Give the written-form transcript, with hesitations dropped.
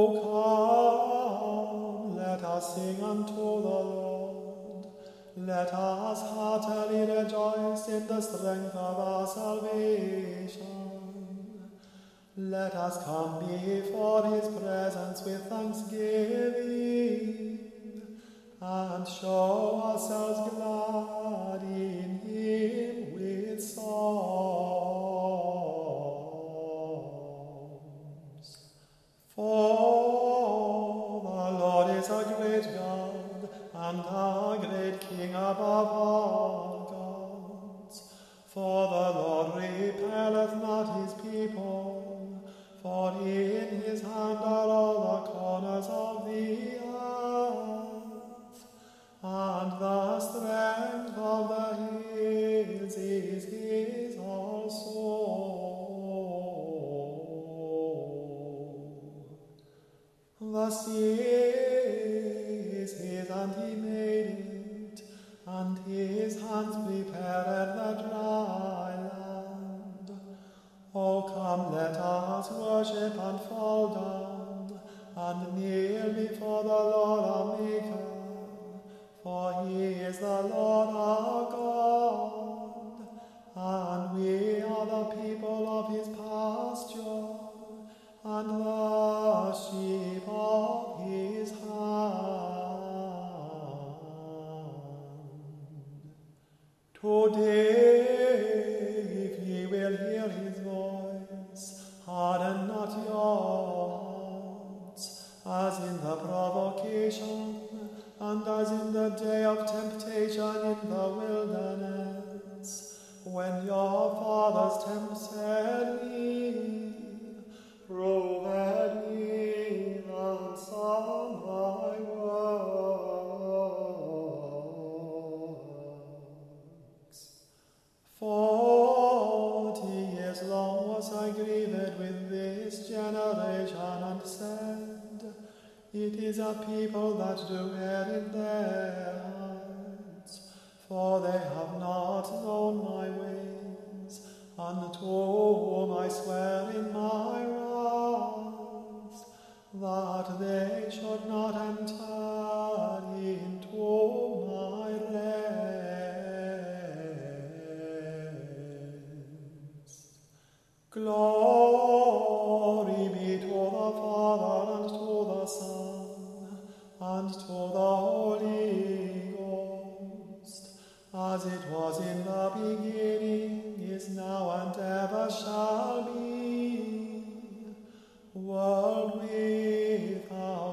come, let us sing unto the Lord. Let us heartily rejoice in the strength of our salvation. Let us come before his presence with thanksgiving, and show ourselves glad in him with psalms. For the Lord is a great God, and a great King above all gods. For the Lord repelleth not his people, for in his hand are all the corners of the earth, and the strength of the hills is his also. The sea is his, and he made it, and his hands prepared the dry land. O come, let us worship and fall down, and kneel before the Lord our Maker. For he is the Lord our God, and we are the people of his pasture, and the sheep of his hand. Today, if ye will hear his voice, harden not your hearts, as in the provocation, and as in the day of temptation in the wilderness, when your fathers tempted me, proved me, and saw my works. 40 years long was I grieved with this generation, and said, it is a people that do err in their hearts, for they have not known my ways, unto whom I swear in my wrath, that they should not enter into my rest. Glory be to the Father, and to the Son, and to the Holy Ghost, as it was in the beginning, is now, and ever shall be, world without